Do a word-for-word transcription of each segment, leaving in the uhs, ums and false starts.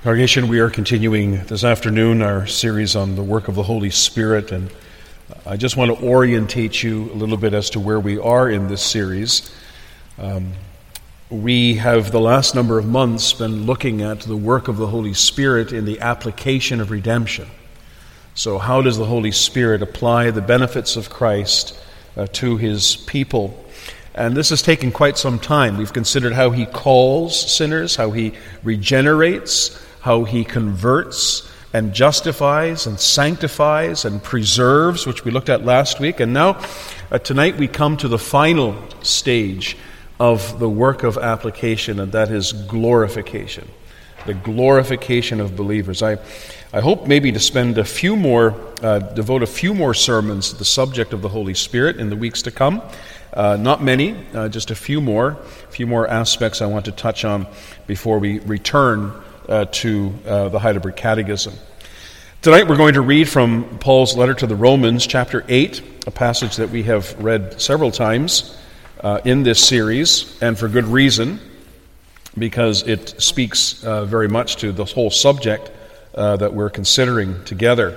Congregation, we are continuing this afternoon our series on the work of the Holy Spirit, and I just want to orientate you a little bit as to where we are in this series. Um, we have the last number of months been looking at the work of the Holy Spirit in the application of redemption. So how does the Holy Spirit apply the benefits of Christ uh, to His people? And this has taken quite some time. We've considered how He calls sinners, how He regenerates, how He converts and justifies and sanctifies and preserves, which we looked at last week. And now, uh, tonight we come to the final stage of the work of application, and that is glorification. The glorification of believers. I, I hope maybe to spend a few more, uh, devote a few more sermons to the subject of the Holy Spirit in the weeks to come. Uh, not many, uh, just a few more, a few more aspects I want to touch on before we return uh, to uh, the Heidelberg Catechism. Tonight we're going to read from Paul's letter to the Romans, chapter eight, a passage that we have read several times uh, in this series, and for good reason, because it speaks uh, very much to the whole subject uh, that we're considering together.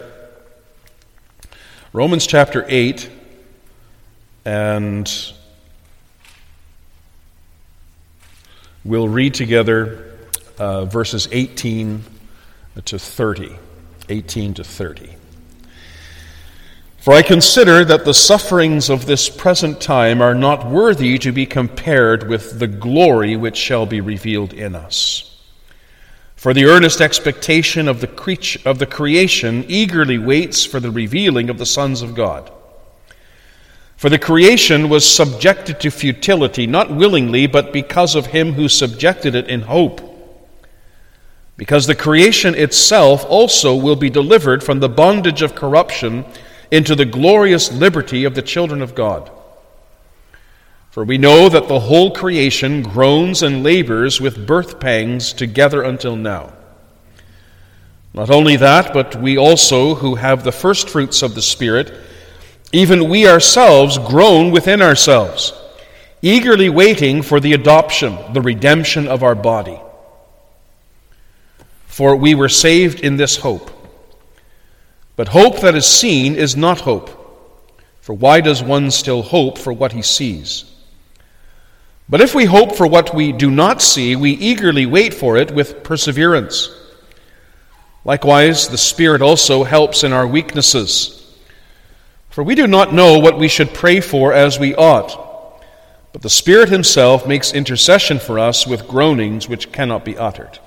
Romans chapter eight, and we'll read together uh, verses eighteen to thirty. eighteen to thirty. For I consider that the sufferings of this present time are not worthy to be compared with the glory which shall be revealed in us. For the earnest expectation of the cre- of the creation eagerly waits for the revealing of the sons of God. For the creation was subjected to futility, not willingly, but because of him who subjected it in hope. Because the creation itself also will be delivered from the bondage of corruption into the glorious liberty of the children of God. For we know that the whole creation groans and labors with birth pangs together until now. Not only that, but we also, who have the first fruits of the Spirit, even we ourselves groan within ourselves, eagerly waiting for the adoption, the redemption of our body. For we were saved in this hope. But hope that is seen is not hope. For why does one still hope for what he sees? But if we hope for what we do not see, we eagerly wait for it with perseverance. Likewise, the Spirit also helps in our weaknesses. For we do not know what we should pray for as we ought, but the Spirit Himself makes intercession for us with groanings which cannot be uttered.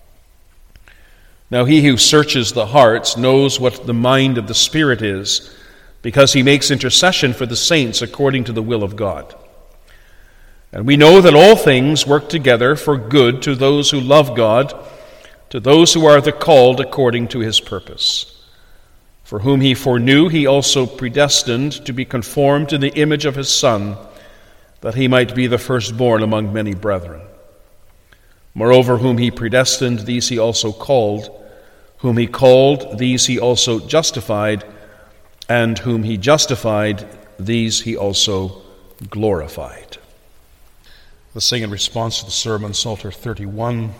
Now He who searches the hearts knows what the mind of the Spirit is, because He makes intercession for the saints according to the will of God. And we know that all things work together for good to those who love God, to those who are the called according to His purpose. For whom He foreknew, He also predestined to be conformed to the image of His Son, that He might be the firstborn among many brethren. Moreover, whom He predestined, these He also called. Whom He called, these He also justified. And whom He justified, these He also glorified. Let's sing in response to the sermon, Psalter thirty-one.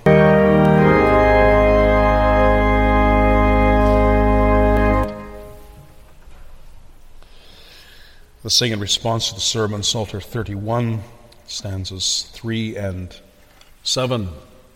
Let's sing in response to the sermon, Psalter thirty-one, stanzas three and seven.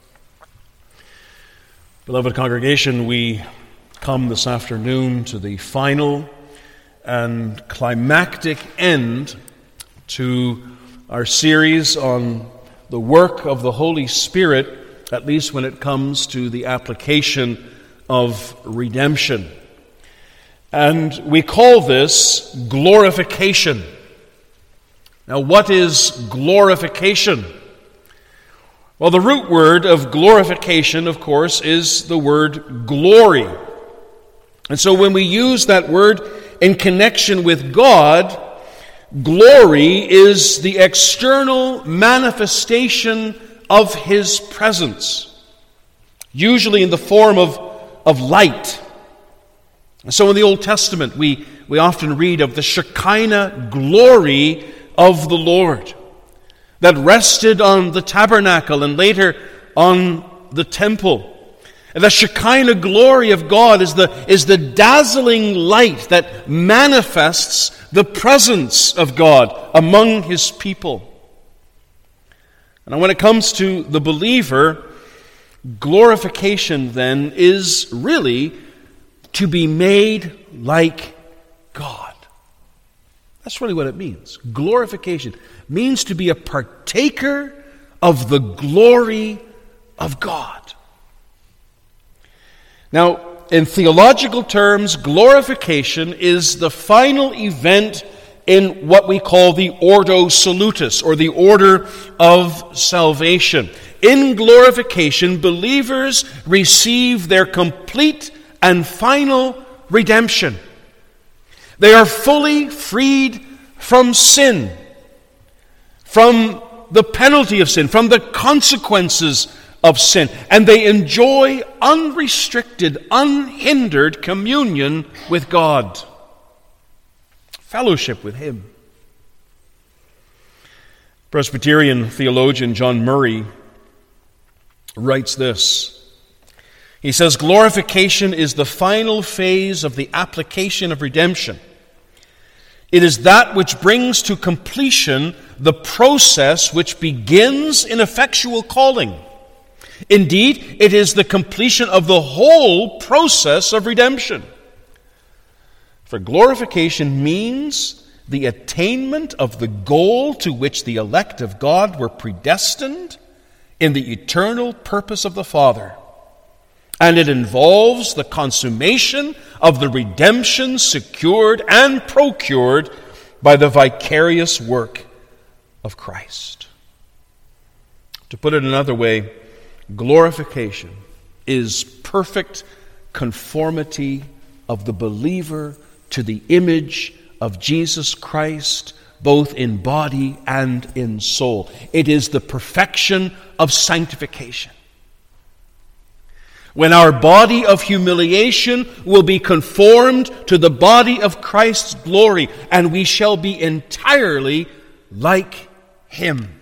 Beloved congregation, we come this afternoon to the final and climactic end to our series on the work of the Holy Spirit, at least when it comes to the application of redemption. And we call this glorification. Now, what is glorification? Well, the root word of glorification, of course, is the word glory. And so when we use that word in connection with God, glory is the external manifestation of His presence, usually in the form of, of light. And so in the Old Testament, we, we often read of the Shekinah glory of the Lord that rested on the tabernacle and later on the temple. The Shekinah glory of God is the, is the dazzling light that manifests the presence of God among His people. And when it comes to the believer, glorification then is really to be made like God. That's really what it means. Glorification means to be a partaker of the glory of God. Now, in theological terms, glorification is the final event in what we call the Ordo Salutis, or the order of salvation. In glorification, believers receive their complete and final redemption. They are fully freed from sin, from the penalty of sin, from the consequences of sin, and they enjoy unrestricted, unhindered communion with God, fellowship with Him. Presbyterian theologian John Murray writes this. He says, glorification is the final phase of the application of redemption. It is that which brings to completion the process which begins in effectual calling. Indeed, it is the completion of the whole process of redemption. For glorification means the attainment of the goal to which the elect of God were predestined in the eternal purpose of the Father. And it involves the consummation of the redemption secured and procured by the vicarious work of Christ. To put it another way, glorification is perfect conformity of the believer to the image of Jesus Christ, both in body and in soul. It is the perfection of sanctification. When our body of humiliation will be conformed to the body of Christ's glory, and we shall be entirely like Him.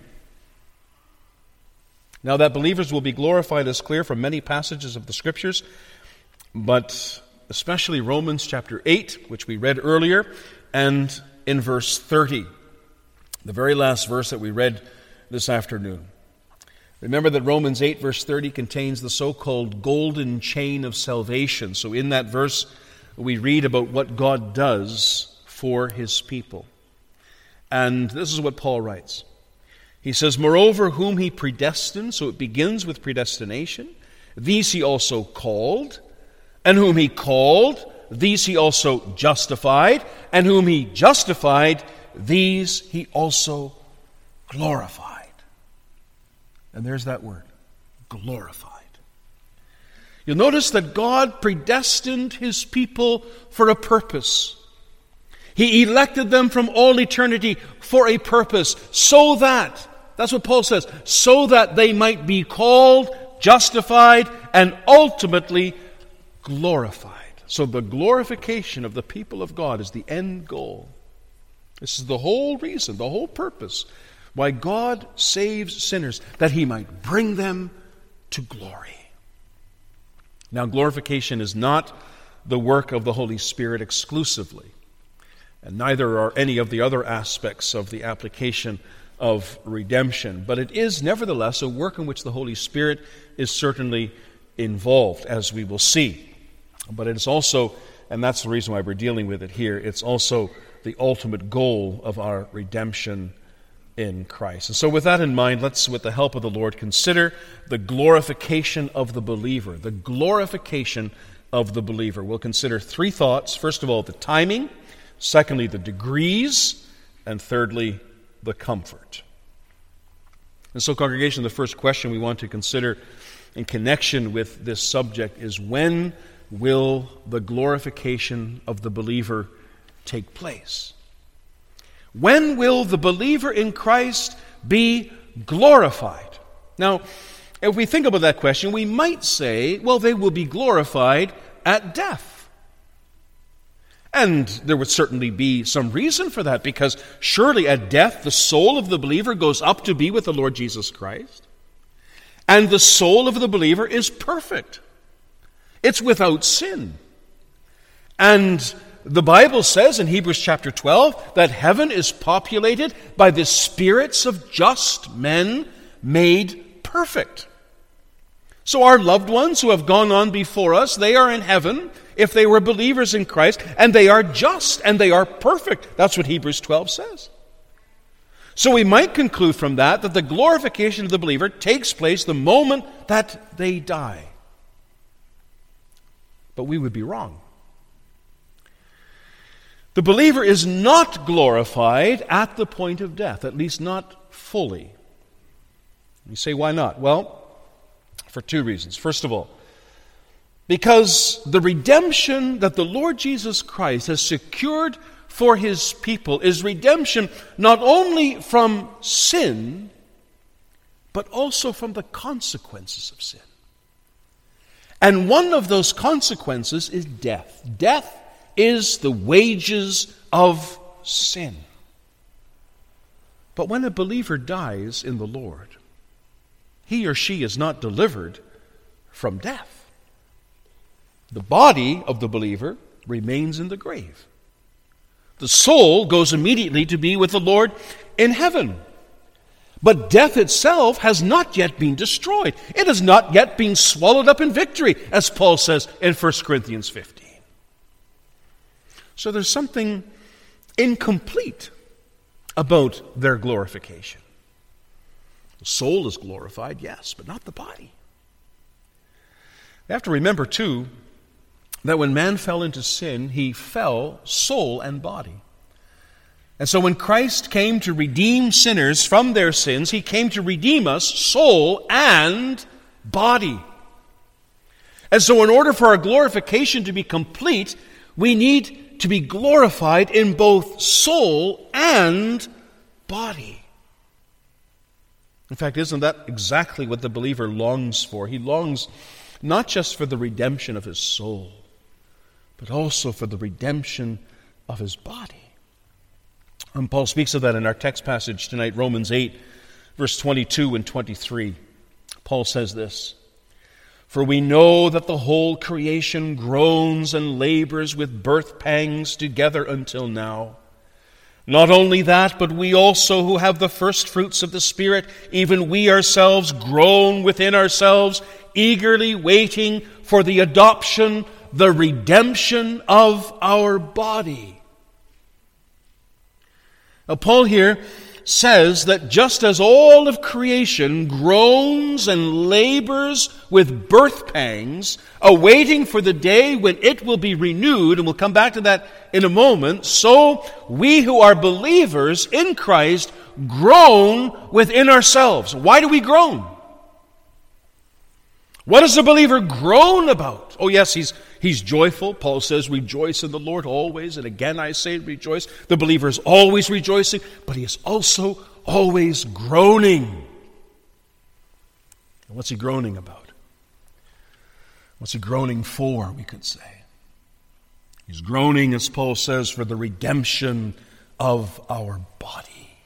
Now, that believers will be glorified is clear from many passages of the Scriptures, but especially Romans chapter eight, which we read earlier, and in verse thirty, the very last verse that we read this afternoon. Remember that Romans eight verse thirty contains the so-called golden chain of salvation. So in that verse, we read about what God does for His people. And this is what Paul writes. He says, moreover, whom He predestined, so it begins with predestination, these He also called, and whom He called, these He also justified, and whom He justified, these He also glorified. And there's that word, glorified. You'll notice that God predestined His people for a purpose. He elected them from all eternity for a purpose, so that, that's what Paul says, so that they might be called, justified, and ultimately glorified. So the glorification of the people of God is the end goal. This is the whole reason, the whole purpose why God saves sinners, that He might bring them to glory. Now, glorification is not the work of the Holy Spirit exclusively, and neither are any of the other aspects of the application of redemption, but it is nevertheless a work in which the Holy Spirit is certainly involved, as we will see. But it is also, and that's the reason why we're dealing with it here, it's also the ultimate goal of our redemption in Christ. And so with that in mind, let's, with the help of the Lord, consider the glorification of the believer. The glorification of the believer. We'll consider three thoughts. First of all, the timing. Secondly, the degrees. And thirdly, the comfort. And so, congregation, the first question we want to consider in connection with this subject is, when will the glorification of the believer take place? When will the believer in Christ be glorified? Now, if we think about that question, we might say, well, they will be glorified at death. And there would certainly be some reason for that, because surely at death the soul of the believer goes up to be with the Lord Jesus Christ. And the soul of the believer is perfect. It's without sin. And the Bible says in Hebrews chapter twelve that heaven is populated by the spirits of just men made perfect. So our loved ones who have gone on before us, they are in heaven if they were believers in Christ, and they are just and they are perfect. That's what Hebrews twelve says. So we might conclude from that that the glorification of the believer takes place the moment that they die. But we would be wrong. The believer is not glorified at the point of death, at least not fully. You say, why not? Well, for two reasons. First of all, because the redemption that the Lord Jesus Christ has secured for his people is redemption not only from sin, but also from the consequences of sin. And one of those consequences is death. Death is the wages of sin. But when a believer dies in the Lord, he or she is not delivered from death. The body of the believer remains in the grave. The soul goes immediately to be with the Lord in heaven. But death itself has not yet been destroyed. It has not yet been swallowed up in victory, as Paul says in First Corinthians fifteen. So there's something incomplete about their glorification. The soul is glorified, yes, but not the body. We have to remember, too, that when man fell into sin, he fell soul and body. And so when Christ came to redeem sinners from their sins, he came to redeem us soul and body. And so in order for our glorification to be complete, we need to be glorified in both soul and body. In fact, isn't that exactly what the believer longs for? He longs not just for the redemption of his soul, but also for the redemption of his body. And Paul speaks of that in our text passage tonight, Romans eight, verse twenty-two and twenty-three. Paul says this, "For we know that the whole creation groans and labors with birth pangs together until now. Not only that, but we also who have the first fruits of the Spirit, even we ourselves groan within ourselves, eagerly waiting for the adoption, the redemption of our body." Now, Paul here says that just as all of creation groans and labors with birth pangs, awaiting for the day when it will be renewed, and we'll come back to that in a moment, so we who are believers in Christ groan within ourselves. Why do we groan? What does the believer groan about? Oh yes, he's he's joyful. Paul says, rejoice in the Lord always. And again I say rejoice. The believer is always rejoicing, but he is also always groaning. And what's he groaning about? What's he groaning for, we could say? He's groaning, as Paul says, for the redemption of our body.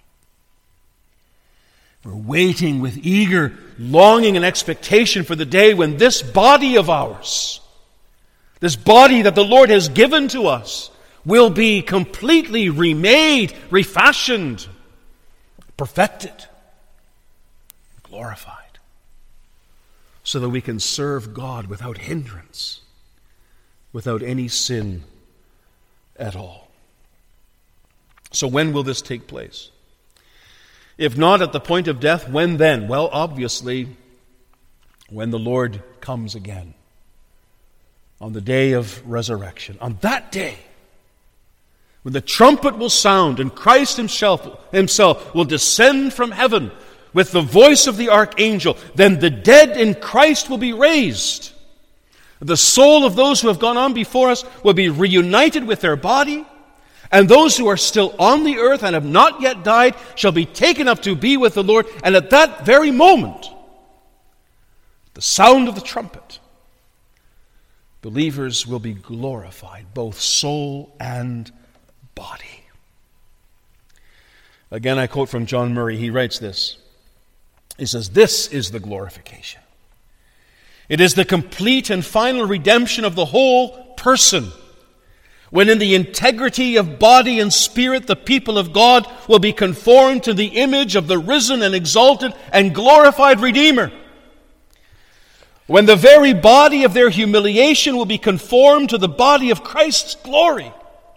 We're waiting with eager longing and expectation for the day when this body of ours, this body that the Lord has given to us, will be completely remade, refashioned, perfected, glorified, so that we can serve God without hindrance, without any sin at all. So when will this take place? If not at the point of death, when then? Well, obviously, when the Lord comes again. On the day of resurrection. On that day, when the trumpet will sound and Christ himself, himself will descend from heaven with the voice of the archangel, then the dead in Christ will be raised. The soul of those who have gone on before us will be reunited with their body, and those who are still on the earth and have not yet died shall be taken up to be with the Lord. And at that very moment, the sound of the trumpet, believers will be glorified, both soul and body. Again, I quote from John Murray. He writes this. He says, "This is the glorification. It is the complete and final redemption of the whole person, when in the integrity of body and spirit the people of God will be conformed to the image of the risen and exalted and glorified Redeemer. When the very body of their humiliation will be conformed to the body of Christ's glory.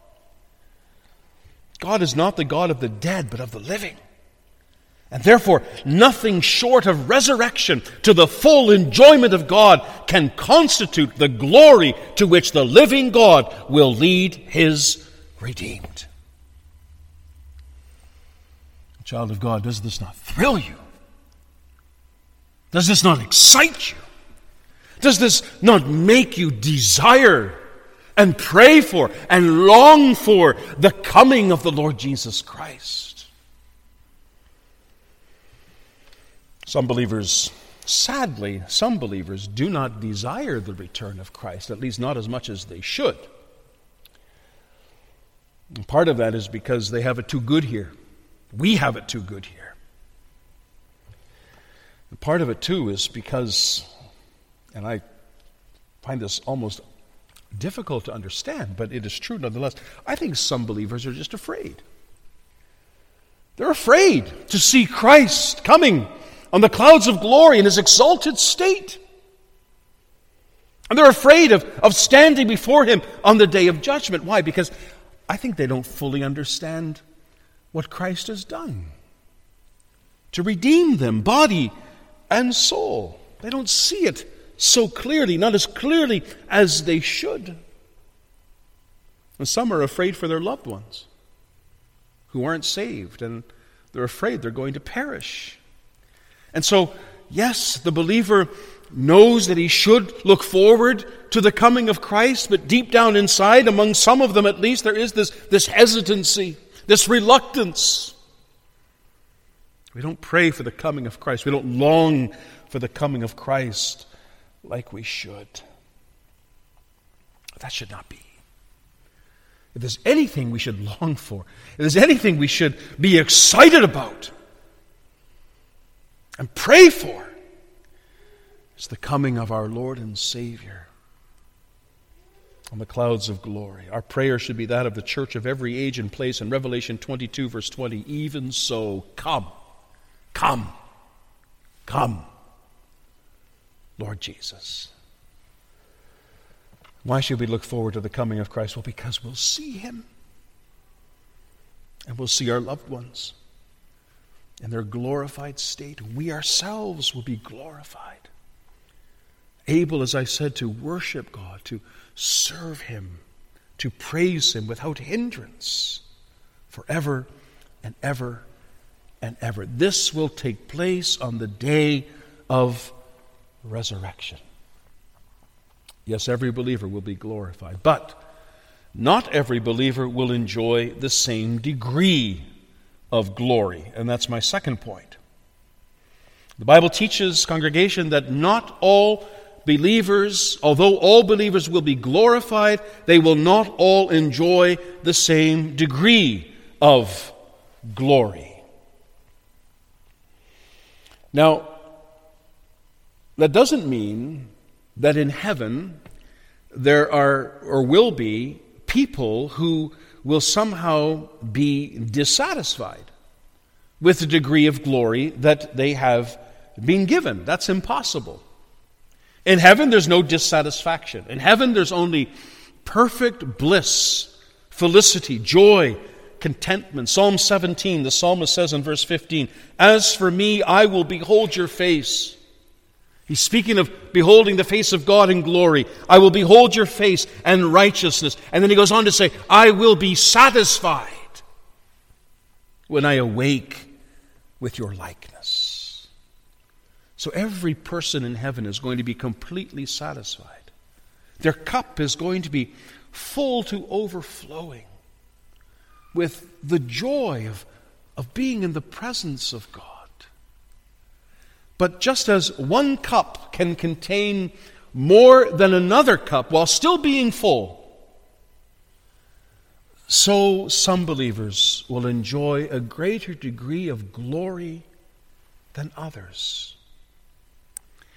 God is not the God of the dead, but of the living. And therefore, nothing short of resurrection to the full enjoyment of God can constitute the glory to which the living God will lead His redeemed. Child of God, does this not thrill you? Does this not excite you? Does this not make you desire and pray for and long for the coming of the Lord Jesus Christ? Some believers, sadly, some believers do not desire the return of Christ, at least not as much as they should. And part of that is because they have it too good here. We have it too good here. And part of it, too, is because, and I find this almost difficult to understand, but it is true nonetheless, I think some believers are just afraid. They're afraid to see Christ coming on the clouds of glory in His exalted state. And they're afraid of, of standing before Him on the day of judgment. Why? Because I think they don't fully understand what Christ has done to redeem them, body and soul. They don't see it so clearly, not as clearly as they should. And some are afraid for their loved ones who aren't saved, and they're afraid they're going to perish. And so, yes, the believer knows that he should look forward to the coming of Christ, but deep down inside, among some of them at least, there is this, this hesitancy, this reluctance. We don't pray for the coming of Christ. We don't long for the coming of Christ like we should. That should not be. If there's anything we should long for, if there's anything we should be excited about and pray for, it's the coming of our Lord and Savior on the clouds of glory. Our prayer should be that of the church of every age and place. In Revelation twenty-two, verse twenty, even so, come, come, come, Lord Jesus. Why should we look forward to the coming of Christ? Well, because we'll see Him. And we'll see our loved ones in their glorified state. We ourselves will be glorified. Able, as I said, to worship God, to serve Him, to praise Him without hindrance forever and ever and ever. This will take place on the day of resurrection. Yes, every believer will be glorified, but not every believer will enjoy the same degree of glory. And that's my second point. The Bible teaches, congregation, that not all believers, although all believers will be glorified, they will not all enjoy the same degree of glory. Now, that doesn't mean that in heaven there are or will be people who will somehow be dissatisfied with the degree of glory that they have been given. That's impossible. In heaven, there's no dissatisfaction. In heaven, there's only perfect bliss, felicity, joy, contentment. Psalm seventeen, the psalmist says in verse fifteen, "As for me, I will behold your face." He's speaking of beholding the face of God in glory. I will behold your face and righteousness. And then he goes on to say, I will be satisfied when I awake with your likeness. So every person in heaven is going to be completely satisfied. Their cup is going to be full to overflowing with the joy of, of being in the presence of God. But just as one cup can contain more than another cup while still being full, so some believers will enjoy a greater degree of glory than others.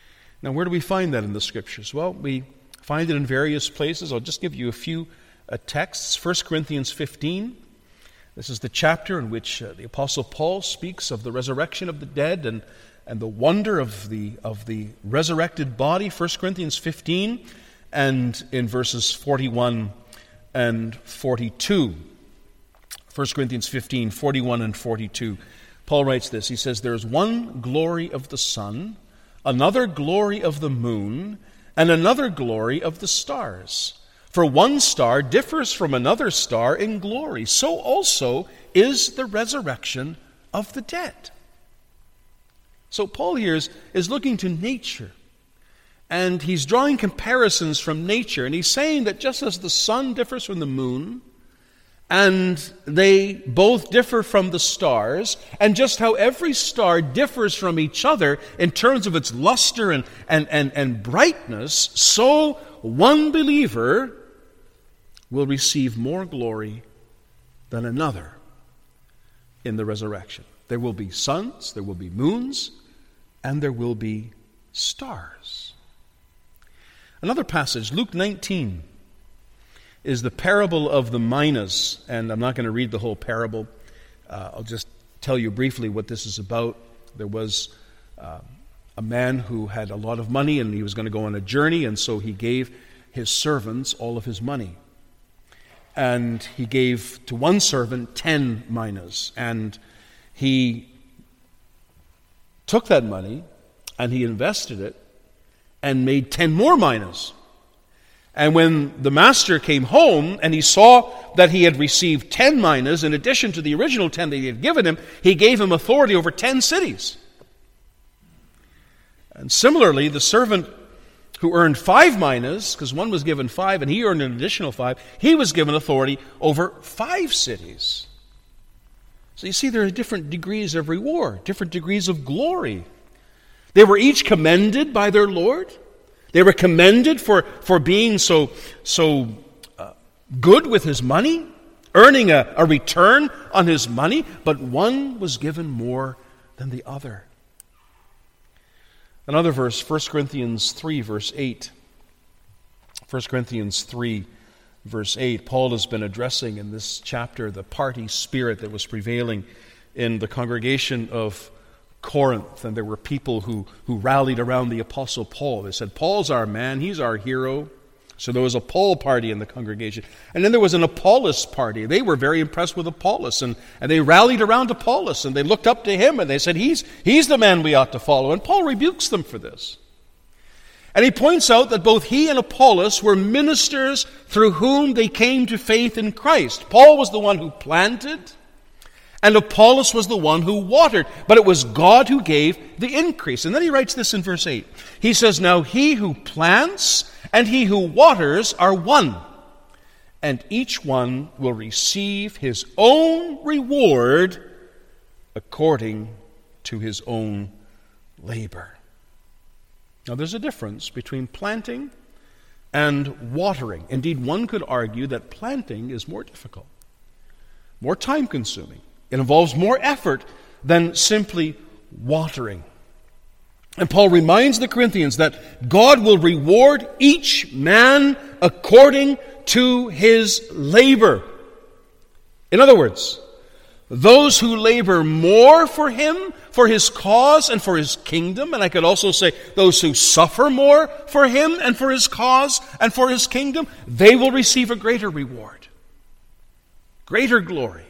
Now, where do we find that in the Scriptures? Well, we find it in various places. I'll just give you a few uh, texts. First Corinthians fifteen. This is the chapter in which uh, the Apostle Paul speaks of the resurrection of the dead and, and the wonder of the, of the resurrected body. First Corinthians fifteen, and in verses forty-one and forty-two. First Corinthians fifteen, forty-one and forty-two. Paul writes this. He says, "There is one glory of the sun, another glory of the moon, and another glory of the stars. For one star differs from another star in glory. So also is the resurrection of the dead." So Paul here is, is looking to nature. And he's drawing comparisons from nature. And he's saying that just as the sun differs from the moon, and they both differ from the stars, and just how every star differs from each other in terms of its luster and, and, and, and brightness, so one believer will receive more glory than another in the resurrection. There will be suns, there will be moons, and there will be stars. Another passage, Luke nineteen, is the parable of the minas, and I'm not going to read the whole parable. Uh, I'll just tell you briefly what this is about. There was uh, a man who had a lot of money, and he was going to go on a journey, and so he gave his servants all of his money. And he gave to one servant ten minas, and he took that money, and he invested it, and made ten more minas. And when the master came home and he saw that he had received ten minas in addition to the original ten that he had given him, he gave him authority over ten cities. And similarly, the servant who earned five minas, because one was given five and he earned an additional five, he was given authority over five cities. So you see, there are different degrees of reward, different degrees of glory. They were each commended by their Lord. They were commended for, for being so, so uh, good with his money, earning a, a return on his money, but one was given more than the other. Another verse, First Corinthians three, verse eight. First Corinthians three, verse eight. Paul has been addressing in this chapter the party spirit that was prevailing in the congregation of Corinth, and there were people who, who rallied around the Apostle Paul. They said, "Paul's our man, he's our hero." So there was a Paul party in the congregation. And then there was an Apollos party. They were very impressed with Apollos, and, and they rallied around Apollos, and they looked up to him, and they said, he's, he's the man we ought to follow. And Paul rebukes them for this. And he points out that both he and Apollos were ministers through whom they came to faith in Christ. Paul was the one who planted, and Apollos was the one who watered, but it was God who gave the increase. And then he writes this in verse eight. He says, "Now he who plants and he who waters are one, and each one will receive his own reward according to his own labor." Now there's a difference between planting and watering. Indeed, one could argue that planting is more difficult, more time-consuming. It involves more effort than simply watering. And Paul reminds the Corinthians that God will reward each man according to his labor. In other words, those who labor more for him, for his cause and for his kingdom, and I could also say those who suffer more for him and for his cause and for his kingdom, they will receive a greater reward, greater glory.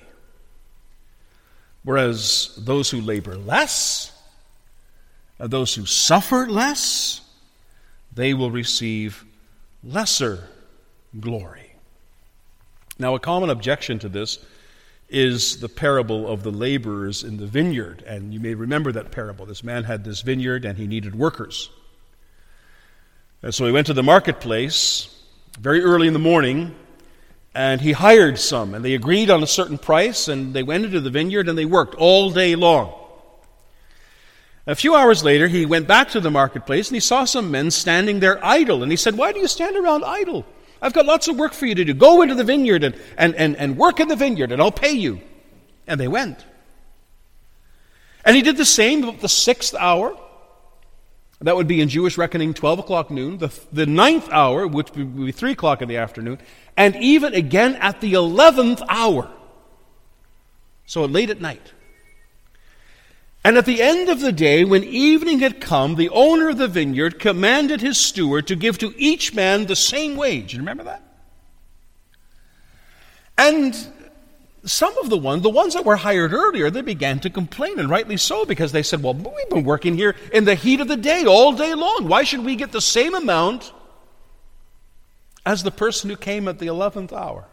Whereas those who labor less, and those who suffer less, they will receive lesser glory. Now, a common objection to this is the parable of the laborers in the vineyard. And you may remember that parable. This man had this vineyard and he needed workers. And so he went to the marketplace very early in the morning, and he hired some, and they agreed on a certain price, and they went into the vineyard and they worked all day long. A few hours later, he went back to the marketplace and he saw some men standing there idle. And he said, "Why do you stand around idle? I've got lots of work for you to do. Go into the vineyard and, and, and, and work in the vineyard, and I'll pay you." And they went. And he did the same about the sixth hour. That would be in Jewish reckoning twelve o'clock noon, the, the ninth hour, which would be three o'clock in the afternoon, and even again at the eleventh hour. So late at night. And at the end of the day, when evening had come, the owner of the vineyard commanded his steward to give to each man the same wage. You remember that? And some of the ones, the ones that were hired earlier, they began to complain, and rightly so, because they said, well, we've been working here in the heat of the day all day long. Why should we get the same amount as the person who came at the eleventh hour?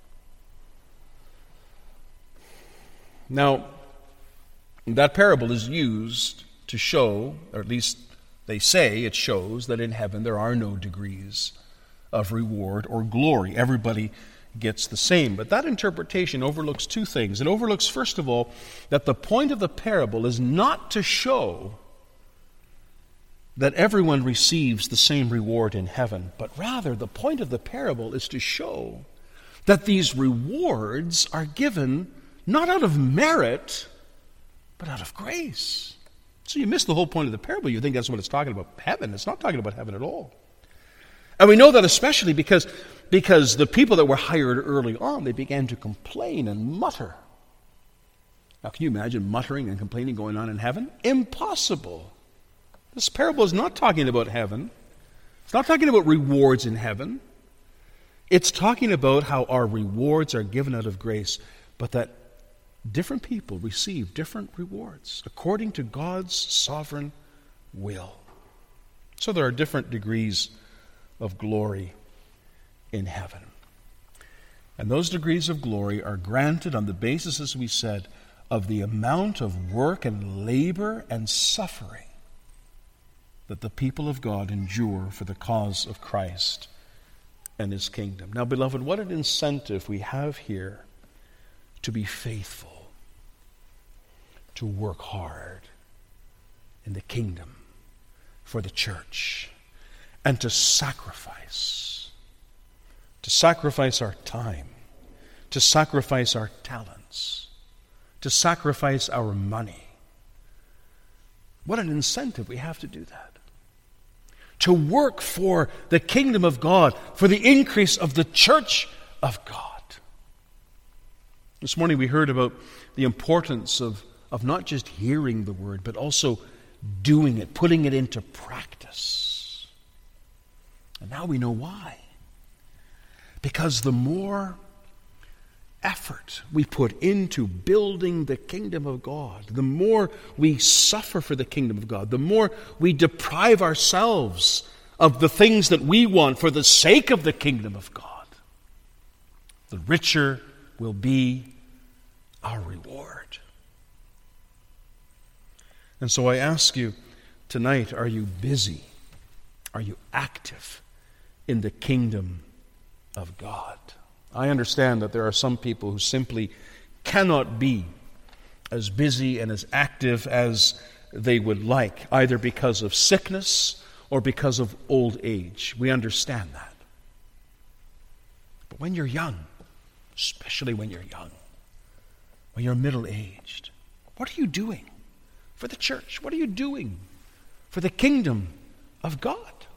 Now, that parable is used to show, or at least they say it shows, that in heaven there are no degrees of reward or glory. Everybody gets the same. But that interpretation overlooks two things. It overlooks, first of all, that the point of the parable is not to show that everyone receives the same reward in heaven, but rather the point of the parable is to show that these rewards are given not out of merit, but out of grace. So you miss the whole point of the parable. You think that's what it's talking about, heaven. It's not talking about heaven at all. And we know that especially because, because the people that were hired early on, they began to complain and mutter. Now, can you imagine muttering and complaining going on in heaven? Impossible. This parable is not talking about heaven. It's not talking about rewards in heaven. It's talking about how our rewards are given out of grace, but that different people receive different rewards according to God's sovereign will. So there are different degrees of glory in heaven. And those degrees of glory are granted on the basis, as we said, of the amount of work and labor and suffering that the people of God endure for the cause of Christ and His kingdom. Now, beloved, what an incentive we have here to be faithful, to work hard in the kingdom for the church, and to sacrifice, to sacrifice our time, to sacrifice our talents, to sacrifice our money. What an incentive we have to do that. To work for the kingdom of God, for the increase of the church of God. This morning we heard about the importance of, of not just hearing the word, but also doing it, putting it into practice. And now we know why. Because the more effort we put into building the kingdom of God, the more we suffer for the kingdom of God, the more we deprive ourselves of the things that we want for the sake of the kingdom of God, the richer will be our reward. And so I ask you tonight, are you busy? Are you active in the kingdom of God? I understand that there are some people who simply cannot be as busy and as active as they would like, either because of sickness or because of old age. We understand that. But when you're young, especially when you're young, when you're middle-aged, what are you doing for the church? What are you doing for the kingdom of God?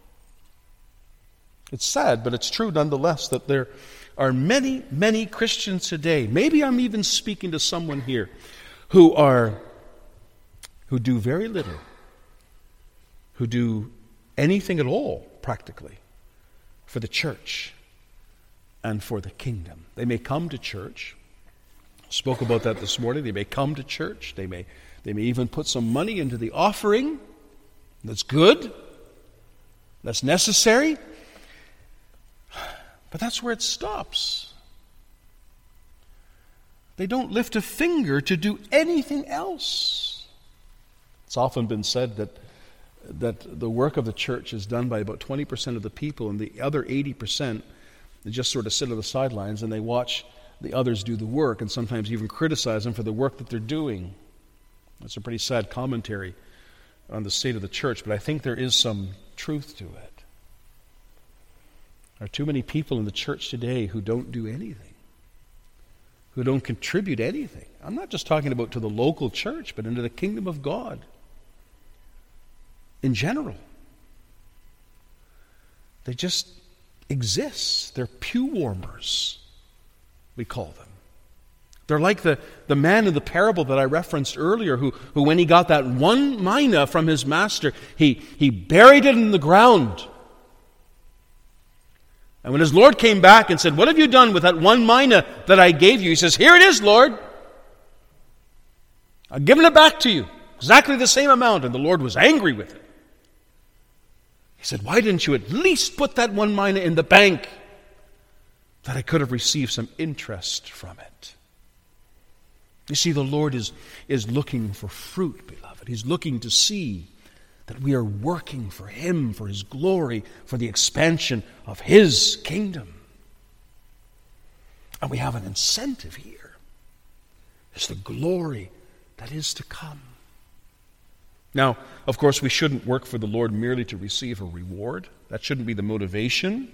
It's sad, but it's true nonetheless that there are many, many Christians today, maybe I'm even speaking to someone here, who are, who do very little, who do anything at all, practically, for the church and for the kingdom. They may come to church, spoke about that this morning, they may come to church, they may, they may even put some money into the offering. That's good, that's necessary. But that's where it stops. They don't lift a finger to do anything else. It's often been said that that the work of the church is done by about twenty percent of the people, and the other eighty percent, they just sort of sit on the sidelines and they watch the others do the work and sometimes even criticize them for the work that they're doing. That's a pretty sad commentary on the state of the church, but I think there is some truth to it. There are too many people in the church today who don't do anything, who don't contribute anything. I'm not just talking about to the local church, but into the kingdom of God. in general. They just exist. They're pew warmers, we call them. They're like the, the man in the parable that I referenced earlier who, who when he got that one mina from his master, he, he buried it in the ground. And when his Lord came back and said, "What have you done with that one mina that I gave you?" He says, "Here it is, Lord. I've given it back to you. Exactly the same amount." And the Lord was angry with it. He said, "Why didn't you at least put that one mina in the bank that I could have received some interest from it?" You see, the Lord is, is looking for fruit, beloved. He's looking to see that we are working for Him, for His glory, for the expansion of His kingdom. And we have an incentive here. It's the glory that is to come. Now, of course, we shouldn't work for the Lord merely to receive a reward. That shouldn't be the motivation.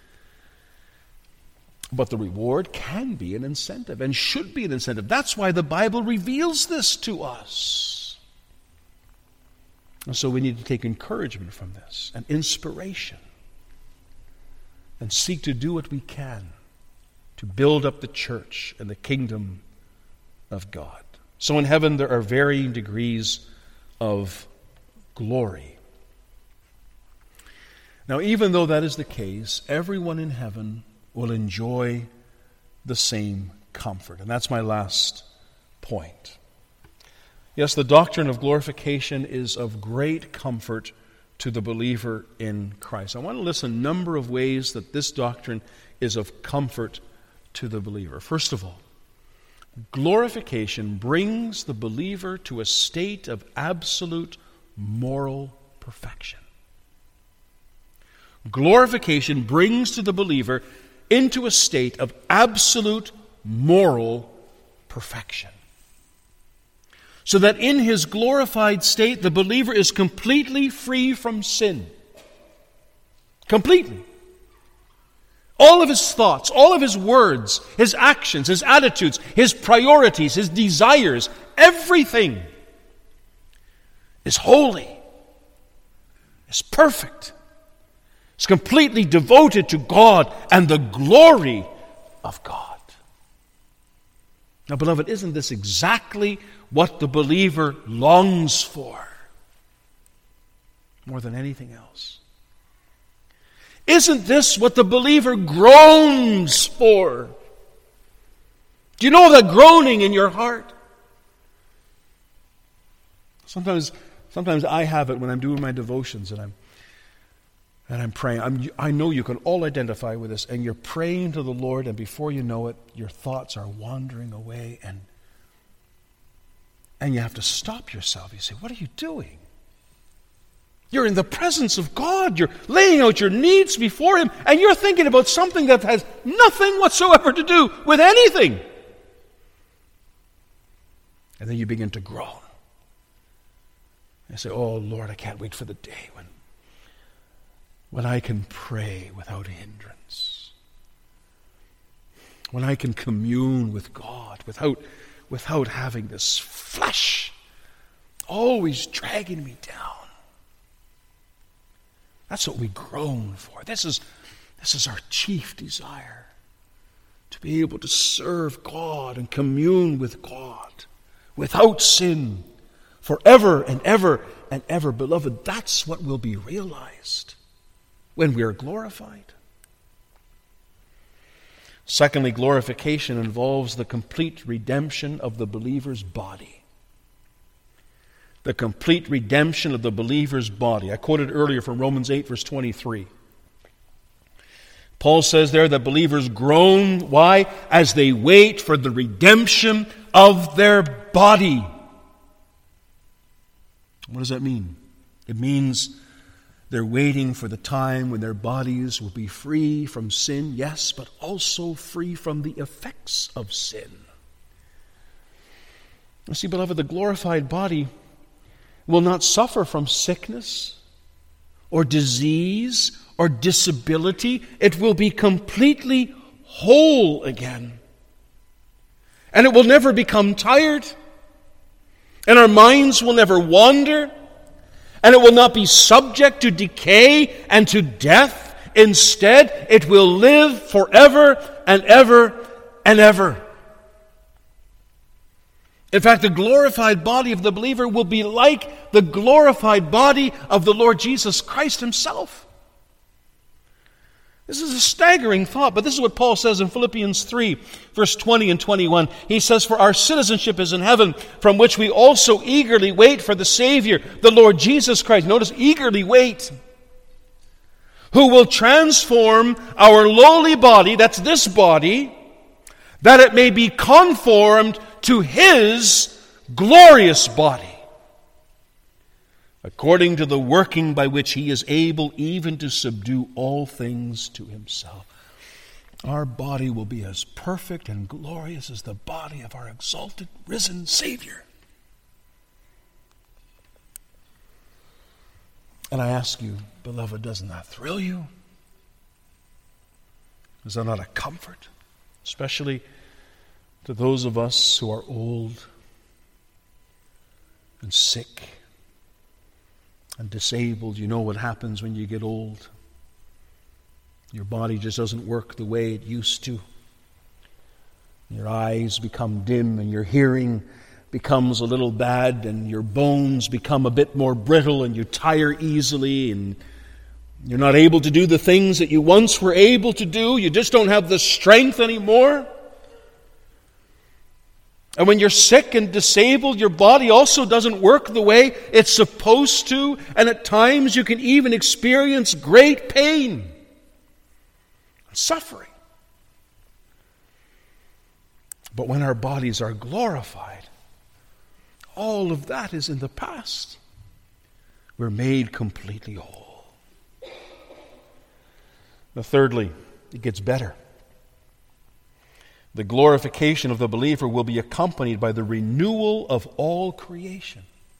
But the reward can be an incentive and should be an incentive. That's why the Bible reveals this to us. And so we need to take encouragement from this and inspiration and seek to do what we can to build up the church and the kingdom of God. So in heaven there are varying degrees of glory. Now, even though that is the case, everyone in heaven will enjoy the same comfort. And that's my last point. Yes, the doctrine of glorification is of great comfort to the believer in Christ. I want to list a number of ways that this doctrine is of comfort to the believer. First of all, glorification brings the believer to a state of absolute moral perfection. Glorification brings to the believer into a state of absolute moral perfection. So that in his glorified state, the believer is completely free from sin. Completely. All of his thoughts, all of his words, his actions, his attitudes, his priorities, his desires, everything is holy, is perfect. It's completely devoted to God and the glory of God. Now, beloved, isn't this exactly what the believer longs for more than anything else? Isn't this what the believer groans for? Do you know that groaning in your heart? Sometimes, sometimes I have it when I'm doing my devotions and I'm And I'm praying. I'm, I know you can all identify with this. And you're praying to the Lord, and before you know it, your thoughts are wandering away. And, and you have to stop yourself. You say, what are you doing? You're in the presence of God. You're laying out your needs before Him. And you're thinking about something that has nothing whatsoever to do with anything. And then you begin to groan. You say, oh, Lord, I can't wait for the day when When I can pray without hindrance. When I can commune with God without, without having this flesh always dragging me down. That's what we groan for. This is, this is our chief desire. To be able to serve God and commune with God without sin forever and ever and ever. Beloved, that's what will be realized when we are glorified. Secondly, glorification involves the complete redemption of the believer's body. The complete redemption of the believer's body. I quoted earlier from Romans eight, verse twenty-three. Paul says there that believers groan, why? As they wait for the redemption of their body. What does that mean? It means they're waiting for the time when their bodies will be free from sin, yes, but also free from the effects of sin. You see, beloved, the glorified body will not suffer from sickness or disease or disability. It will be completely whole again. And it will never become tired. And our minds will never wander. And it will not be subject to decay and to death. Instead, it will live forever and ever and ever. In fact, the glorified body of the believer will be like the glorified body of the Lord Jesus Christ himself. This is a staggering thought, but this is what Paul says in Philippians three, verse twenty and twenty-one. He says, "For our citizenship is in heaven, from which we also eagerly wait for the Savior, the Lord Jesus Christ." Notice, eagerly wait. "Who will transform our lowly body," that's this body, "that it may be conformed to His glorious body, according to the working by which He is able even to subdue all things to Himself." Our body will be as perfect and glorious as the body of our exalted, risen Savior. And I ask you, beloved, doesn't that thrill you? Is that not a comfort? Especially to those of us who are old and sick and disabled. You know what happens when you get old. Your body just doesn't work the way it used to. Your eyes become dim and your hearing becomes a little bad and your bones become a bit more brittle and you tire easily and you're not able to do the things that you once were able to do. You just don't have the strength anymore. And when you're sick and disabled, your body also doesn't work the way it's supposed to. And at times you can even experience great pain and suffering. But when our bodies are glorified, all of that is in the past. We're made completely whole. Now, thirdly, it gets better. The glorification of the believer will be accompanied by the renewal of all creation.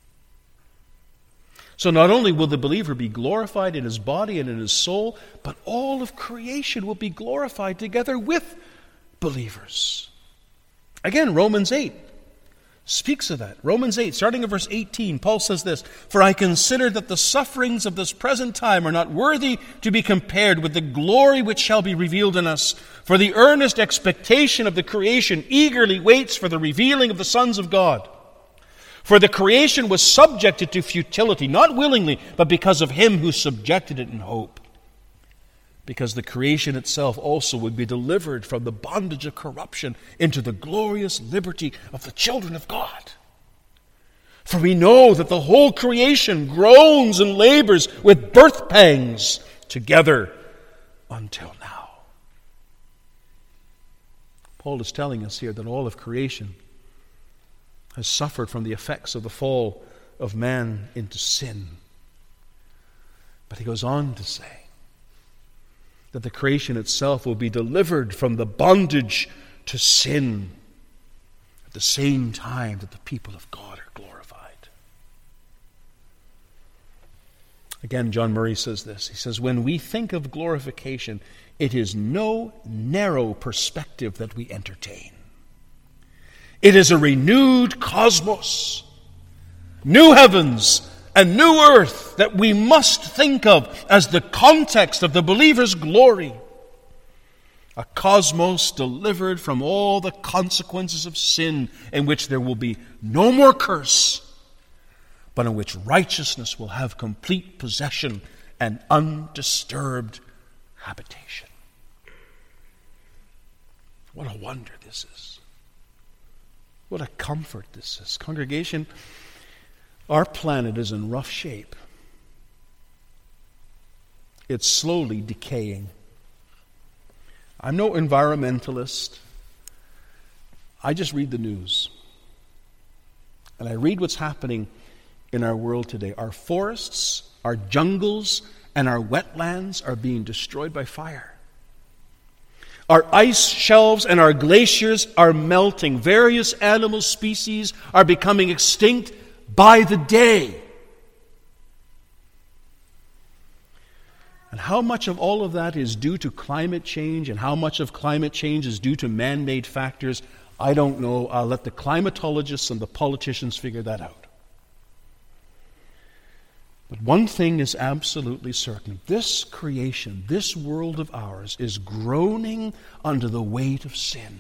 So not only will the believer be glorified in his body and in his soul, but all of creation will be glorified together with believers. Again, Romans eight speaks of that. Romans eight, starting at verse eighteen, Paul says this, "For I consider that the sufferings of this present time are not worthy to be compared with the glory which shall be revealed in us. For the earnest expectation of the creation eagerly waits for the revealing of the sons of God. For the creation was subjected to futility, not willingly, but because of Him who subjected it in hope. Because the creation itself also would be delivered from the bondage of corruption into the glorious liberty of the children of God. For we know that the whole creation groans and labors with birth pangs together until now." Paul is telling us here that all of creation has suffered from the effects of the fall of man into sin. But he goes on to say that the creation itself will be delivered from the bondage to sin at the same time that the people of God are glorified. Again, John Murray says this. He says, "When we think of glorification, it is no narrow perspective that we entertain. It is a renewed cosmos, new heavens and new earth that we must think of as the context of the believer's glory. A cosmos delivered from all the consequences of sin, in which there will be no more curse, but in which righteousness will have complete possession and undisturbed habitation." What a wonder this is. What a comfort this is. Congregation, our planet is in rough shape. It's slowly decaying. I'm no environmentalist. I just read the news. And I read what's happening in our world today. Our forests, our jungles, and our wetlands are being destroyed by fire. Our ice shelves and our glaciers are melting. Various animal species are becoming extinct by the day. And how much of all of that is due to climate change and how much of climate change is due to man-made factors, I don't know. I'll let the climatologists and the politicians figure that out. But one thing is absolutely certain. This creation, this world of ours, is groaning under the weight of sin.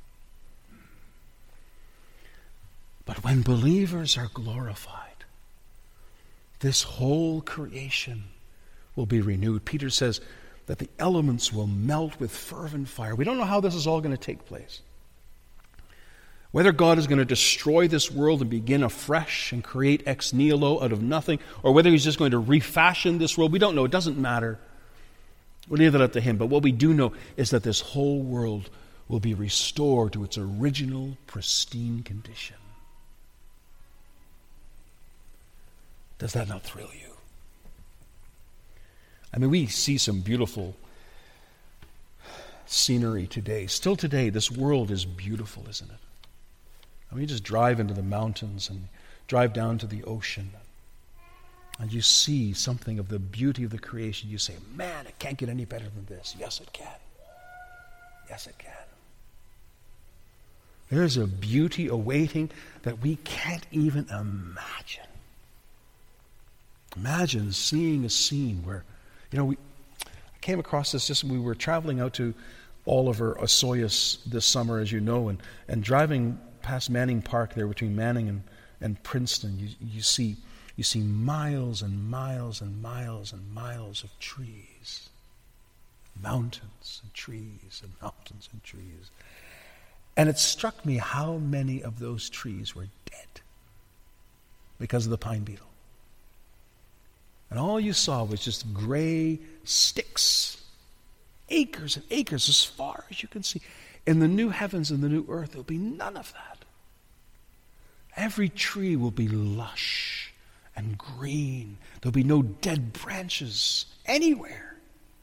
But when believers are glorified, this whole creation will be renewed. Peter says that the elements will melt with fervent fire. We don't know how this is all going to take place. Whether God is going to destroy this world and begin afresh and create ex nihilo out of nothing, or whether he's just going to refashion this world, we don't know. It doesn't matter. We'll leave that up to him. But what we do know is that this whole world will be restored to its original pristine condition. Does that not thrill you? I mean, we see some beautiful scenery today. Still today, this world is beautiful, isn't it? I mean, you just drive into the mountains and drive down to the ocean, and you see something of the beauty of the creation. You say, man, it can't get any better than this. Yes, it can. Yes, it can. There's a beauty awaiting that we can't even imagine. Imagine seeing a scene where, you know, we I came across this just when we were traveling out to Oliver, Osoyoos this summer, as you know, and, and driving past Manning Park there between Manning and, and Princeton, you, you see you see miles and miles and miles and miles of trees. Mountains and trees and mountains and trees. And it struck me how many of those trees were dead because of the pine beetle. And all you saw was just gray sticks, acres and acres as far as you can see. In the new heavens and the new earth, there'll be none of that. Every tree will be lush and green. There'll be no dead branches anywhere.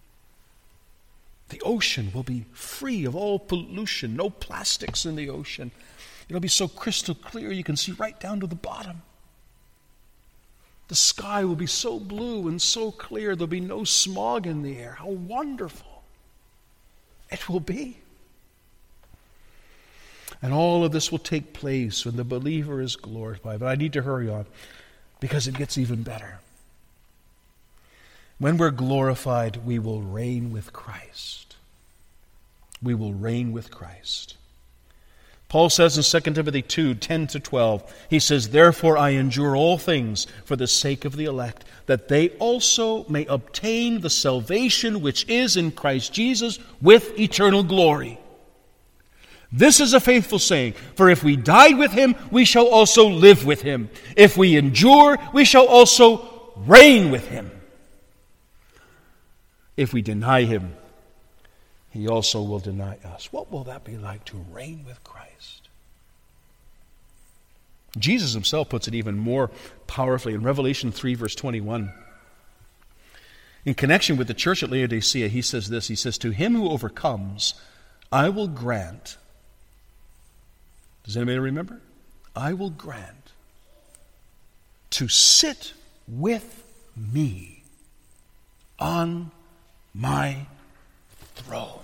The ocean will be free of all pollution, no plastics in the ocean. It'll be so crystal clear you can see right down to the bottom. The sky will be so blue and so clear, there'll be no smog in the air. How wonderful it will be. And all of this will take place when the believer is glorified. But I need to hurry on because it gets even better. When we're glorified, we will reign with Christ. We will reign with Christ. Paul says in Second Timothy two, ten to twelve, he says, therefore I endure all things for the sake of the elect, that they also may obtain the salvation which is in Christ Jesus with eternal glory. This is a faithful saying, for if we died with him, we shall also live with him. If we endure, we shall also reign with him. If we deny him, he also will deny us. What will that be like to reign with Christ? Jesus himself puts it even more powerfully in Revelation three, verse twenty-one. In connection with the church at Laodicea, he says this, he says, to him who overcomes, I will grant, does anybody remember? I will grant to sit with me on my throne.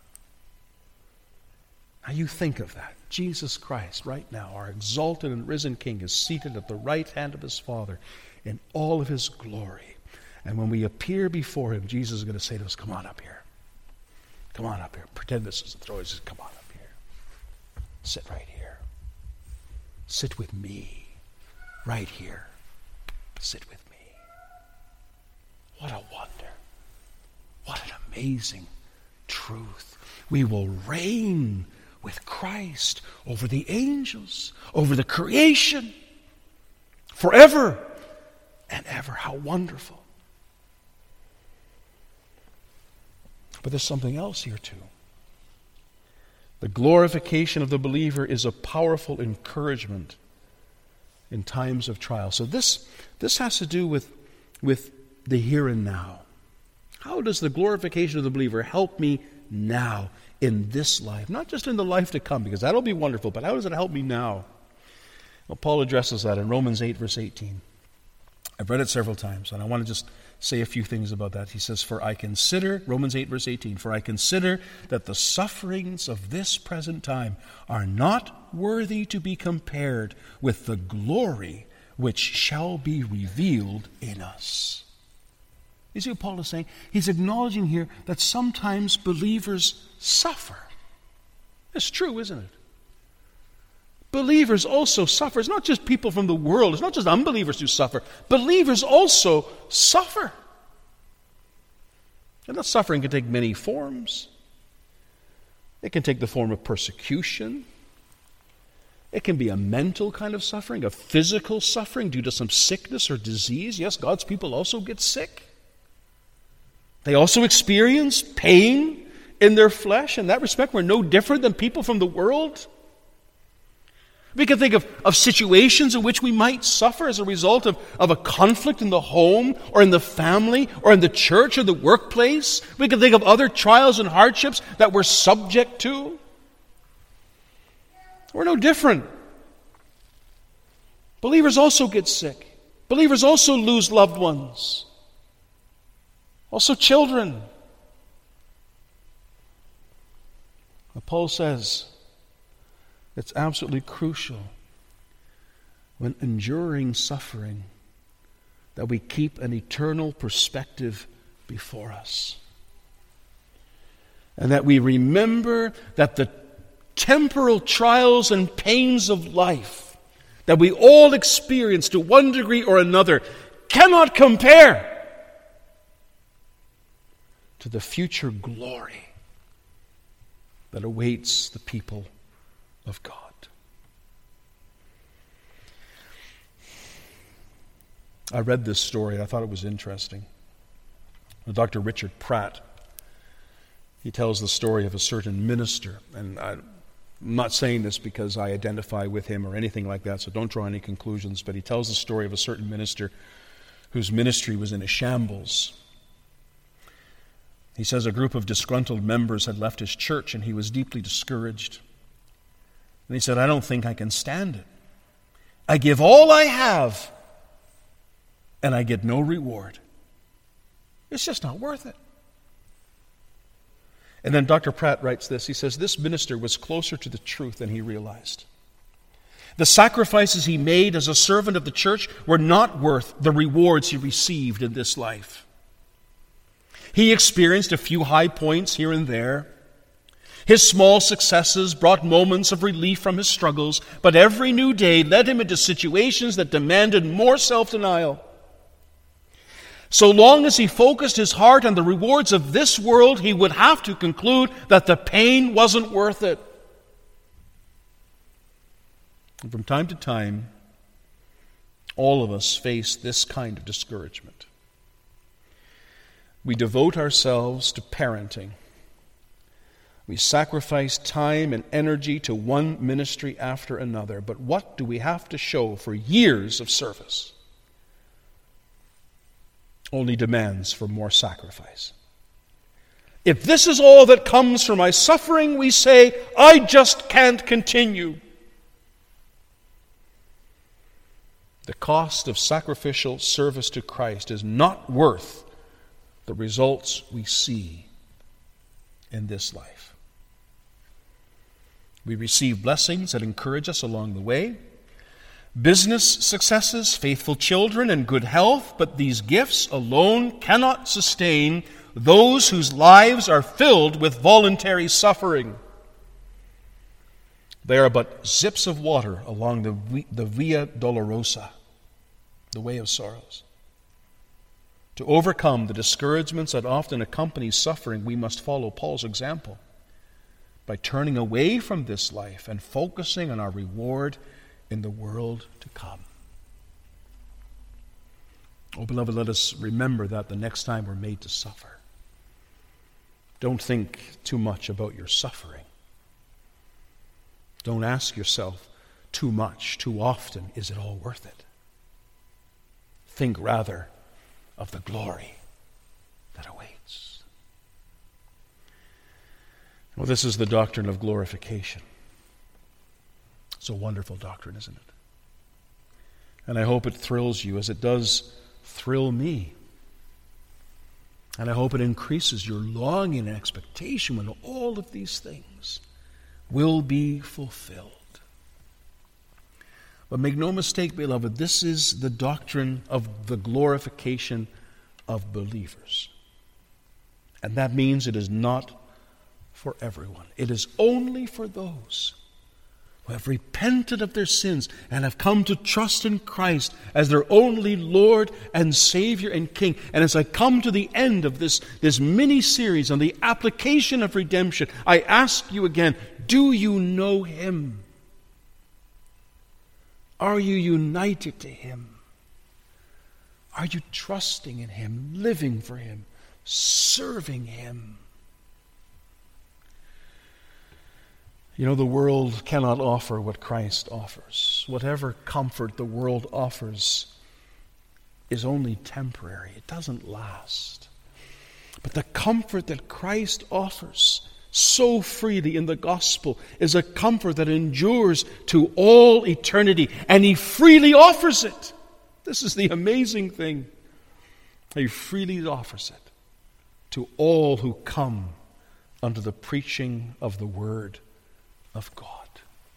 Now you think of that. Jesus Christ, right now, our exalted and risen King, is seated at the right hand of his Father in all of his glory. And when we appear before him, Jesus is going to say to us, come on up here. Come on up here. Pretend this is the throne. He says, come on up here. Sit right here. Sit with me. Right here. Sit with me. What a wonder. What an amazing truth. We will reign with Christ over the angels, over the creation, forever and ever. How wonderful. But there's something else here too. The glorification of the believer is a powerful encouragement in times of trial. So this, this has to do with, with the here and now. How does the glorification of the believer help me now in this life? Not just in the life to come, because that'll be wonderful, but how does it help me now? Well, Paul addresses that in Romans eight, verse eighteen. I've read it several times, and I want to just say a few things about that. He says, for I consider, Romans eight, verse eighteen, for I consider that the sufferings of this present time are not worthy to be compared with the glory which shall be revealed in us. You see what Paul is saying? He's acknowledging here that sometimes believers suffer. It's true, isn't it? Believers also suffer. It's not just people from the world. It's not just unbelievers who suffer. Believers also suffer. And that suffering can take many forms. It can take the form of persecution. It can be a mental kind of suffering, a physical suffering due to some sickness or disease. Yes, God's people also get sick. They also experience pain in their flesh. In that respect, we're no different than people from the world. We can think of, of situations in which we might suffer as a result of, of a conflict in the home or in the family or in the church or the workplace. We can think of other trials and hardships that we're subject to. We're no different. Believers also get sick. Believers also lose loved ones. Also children. Paul says it's absolutely crucial when enduring suffering that we keep an eternal perspective before us. And that we remember that the temporal trials and pains of life that we all experience to one degree or another cannot compare to the future glory that awaits the people of God. I read this story and I thought it was interesting. Doctor Richard Pratt, he tells the story of a certain minister, and I'm not saying this because I identify with him or anything like that, so don't draw any conclusions, but he tells the story of a certain minister whose ministry was in a shambles. He says a group of disgruntled members had left his church and he was deeply discouraged. And he said, I don't think I can stand it. I give all I have and I get no reward. It's just not worth it. And then Doctor Pratt writes this. He says, this minister was closer to the truth than he realized. The sacrifices he made as a servant of the church were not worth the rewards he received in this life. He experienced a few high points here and there. His small successes brought moments of relief from his struggles, but every new day led him into situations that demanded more self-denial. So long as he focused his heart on the rewards of this world, he would have to conclude that the pain wasn't worth it. And from time to time, all of us face this kind of discouragement. We devote ourselves to parenting. We sacrifice time and energy to one ministry after another. But what do we have to show for years of service? Only demands for more sacrifice. If this is all that comes from my suffering, we say, I just can't continue. The cost of sacrificial service to Christ is not worth the results we see in this life. We receive blessings that encourage us along the way, business successes, faithful children, and good health, but these gifts alone cannot sustain those whose lives are filled with voluntary suffering. They are but zips of water along the, the Via Dolorosa, the way of sorrows. To overcome the discouragements that often accompany suffering, we must follow Paul's example by turning away from this life and focusing on our reward in the world to come. Oh, beloved, let us remember that the next time we're made to suffer. Don't think too much about your suffering. Don't ask yourself too much, too often, is it all worth it? Think rather of the glory that awaits. Well, this is the doctrine of glorification. It's a wonderful doctrine, isn't it? And I hope it thrills you as it does thrill me. And I hope it increases your longing and expectation when all of these things will be fulfilled. But make no mistake, beloved, this is the doctrine of the glorification of believers. And that means it is not for everyone. It is only for those who have repented of their sins and have come to trust in Christ as their only Lord and Savior and King. And as I come to the end of this, this mini-series on the application of redemption, I ask you again, do you know Him? Are you united to Him? Are you trusting in Him, living for Him, serving Him? You know, the world cannot offer what Christ offers. Whatever comfort the world offers is only temporary. It doesn't last. But the comfort that Christ offers so freely in the gospel is a comfort that endures to all eternity, and He freely offers it. This is the amazing thing. He freely offers it to all who come under the preaching of the Word of God.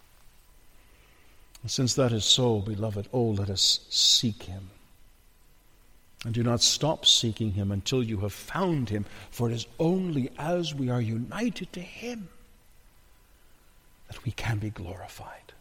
And since that is so, beloved, oh, let us seek Him. And do not stop seeking Him until you have found Him, for it is only as we are united to Him that we can be glorified.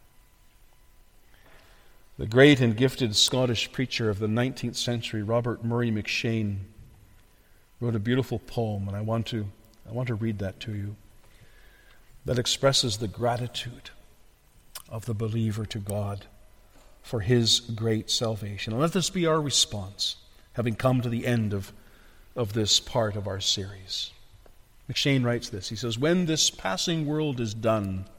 The great and gifted Scottish preacher of the nineteenth century, Robert Murray McCheyne, wrote a beautiful poem, and I want to, I want to read that to you, that expresses the gratitude of the believer to God for His great salvation. And let this be our response, having come to the end of, of this part of our series. McCheyne writes this. He says, "When this passing world is done,